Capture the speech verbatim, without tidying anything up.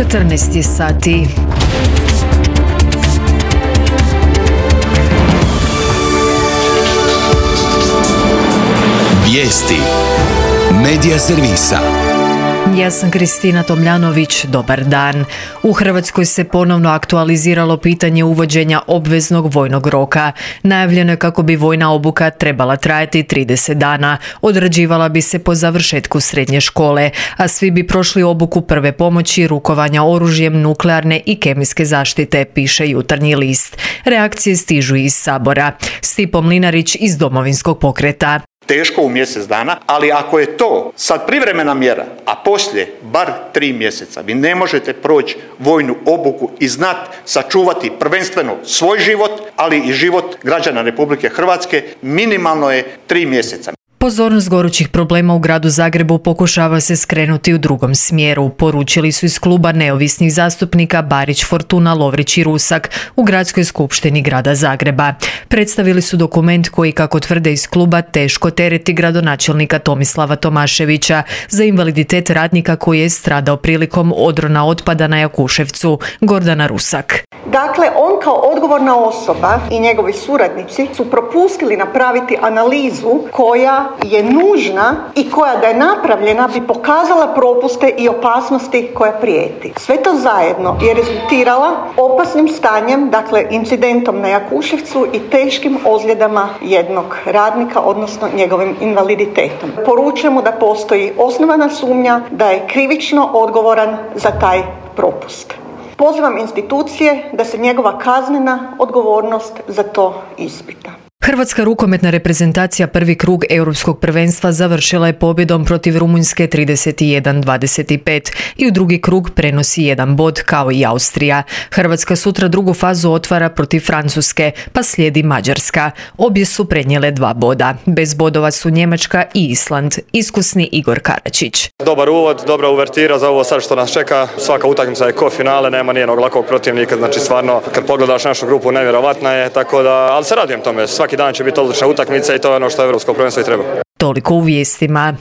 četrnaest je sati. Vijesti Medija servisa. Ja sam Kristina Tomljanović, dobar dan. U Hrvatskoj se ponovno aktualiziralo pitanje uvođenja obveznog vojnog roka. Najavljeno je kako bi vojna obuka trebala trajati trideset dana, odrađivala bi se po završetku srednje škole, a svi bi prošli obuku prve pomoći, rukovanja oružjem, nuklearne i kemijske zaštite, piše Jutarnji list. Reakcije stižu iz Sabora. Stipo Mlinarić iz Domovinskog pokreta. Teško u mjesec dana, ali ako je to sad privremena mjera, a poslije bar tri mjeseca, vi ne možete proći vojnu obuku i znat sačuvati prvenstveno svoj život, ali i život građana Republike Hrvatske, minimalno je tri mjeseca. Pozornost gorućih problema u gradu Zagrebu pokušava se skrenuti u drugom smjeru, poručili su iz kluba neovisnih zastupnika Barić, Fortuna, Lovrić i Rusak u Gradskoj skupštini grada Zagreba. Predstavili su dokument koji, kako tvrde iz kluba, teško tereti gradonačelnika Tomislava Tomaševića za invaliditet radnika koji je stradao prilikom odrona otpada na Jakuševcu. Gordana Rusak. Dakle, on kao odgovorna osoba i njegovi suradnici su propustili napraviti analizu koja je nužna i koja da je napravljena bi pokazala propuste i opasnosti koja prijeti. Sve to zajedno je rezultirala opasnim stanjem, dakle incidentom na Jakuševcu i teškim ozljedama jednog radnika, odnosno njegovim invaliditetom. Poručujemo da postoji osnovana sumnja da je krivično odgovoran za taj propust. Pozivam institucije da se njegova kaznena odgovornost za to ispita. Hrvatska rukometna reprezentacija prvi krug europskog prvenstva završila je pobjedom protiv Rumunjske trideset jedan dvadeset pet i u drugi krug prenosi jedan bod kao i Austrija. Hrvatska sutra drugu fazu otvara protiv Francuske, pa slijedi Mađarska. Obje su prenijele dva boda. Bez bodova su Njemačka i Island. Iskusni Igor Karačić. Dobar uvod, dobra uvertira za ovo sad što nas čeka. Svaka utakmica je ko finale, nema nijednog lakog protivnika, znači stvarno kad pogledaš našu grupu nevjerovatna je, tako da, ali se radujem tome. Svaki dan će biti odlična utakmica i to je ono što Europsko prvenstvo i treba. Toliko u vijestima.